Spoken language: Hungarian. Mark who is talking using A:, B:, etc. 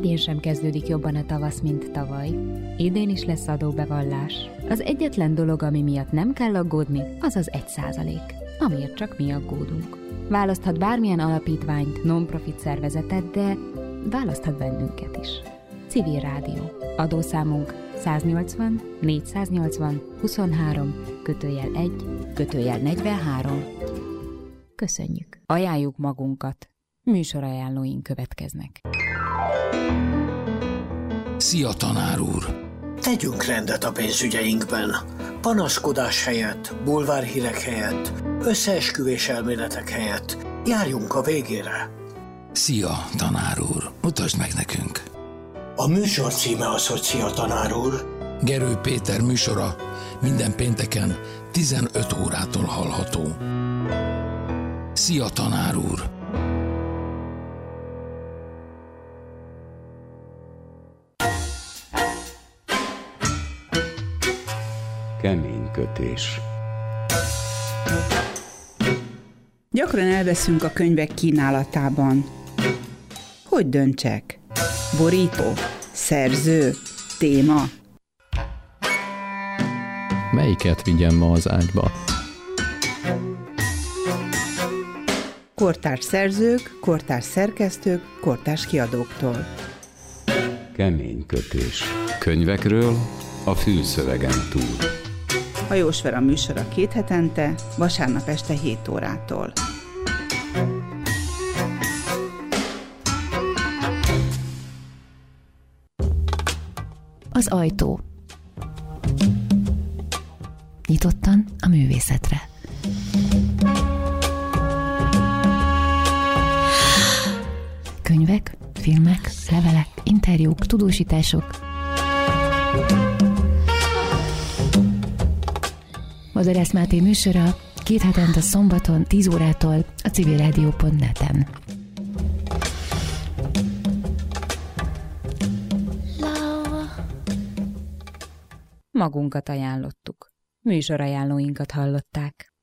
A: idén sem kezdődik jobban a tavasz, mint tavaly. Idén is lesz adóbevallás. Az egyetlen dolog, ami miatt nem kell aggódni, az az 1%, amiért csak mi aggódunk. Választhat bármilyen alapítványt, non-profit szervezetet, de választhat bennünket is. Civil Rádió. Adószámunk 180 480 23 /1 /43. Köszönjük. Ajánljuk magunkat. Műsorajánlóink következnek.
B: Szia, tanár úr!
C: Tegyünk rendet a pénzügyeinkben. Panaszkodás helyett, bulvárhírek helyett, összeesküvés elméletek helyett járjunk a végére.
B: Szia, tanár úr! Mutasd meg nekünk!
C: A műsor címe az, hogy Szia, tanár úr.
B: Gerő Péter műsora minden pénteken 15 órától hallható. Szia, tanár úr!
D: Kemény kötés.
E: Gyakran elveszünk a könyvek kínálatában. Hogy döntsek? Borító? Szerző? Téma?
F: Melyiket vigyem ma az ágyba?
E: Kortárs szerzők, kortárs szerkesztők, kortárs kiadóktól.
D: Kemény kötés. Könyvekről a fülszövegen túl.
E: Hajós Vera műsora 2 hetente, vasárnap este 7 órától.
A: Az ajtó. Nyitottan a művészetre. Könyvek, filmek, levelek, interjúk, tudósítások. Bozorász Máté műsora 2 hetente szombaton 10 órától a civilradio.net-en. Magunkat ajánlottuk. Műsorajánlóinkat hallották.